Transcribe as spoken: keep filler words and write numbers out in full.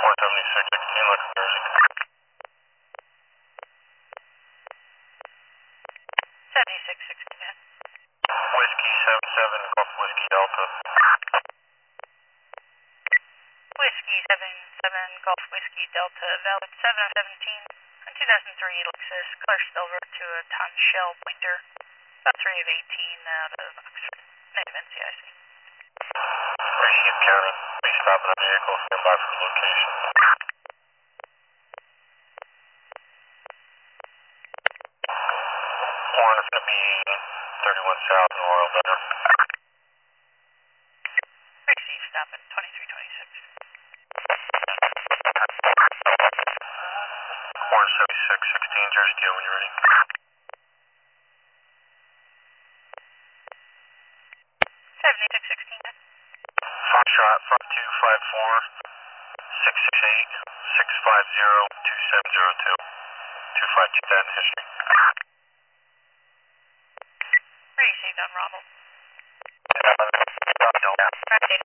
seventy-six sixteen, Lexus Jersey. seventy-six sixteen. Whiskey seven seven, Golf Whiskey Delta. Whiskey seven seven, Golf Whiskey Delta, valid seven seventeen, two thousand three Lexus, color silver to a ton shell pointer, about three of eighteen out of Oxford, native N C I C. Received County, please stop at the vehicle, stand by for the location. Warren is going to be thirty-one South and Royal Better. Receive, stop at twenty-three twenty-six. Warren seventy-six sixteen, Jersey Deal when you're ready. seventy-six sixteen. Foxtrot five two five four, six six eight, six five zero, two seven zero two. two five two that in history. Received on Rommel. Don't. Right.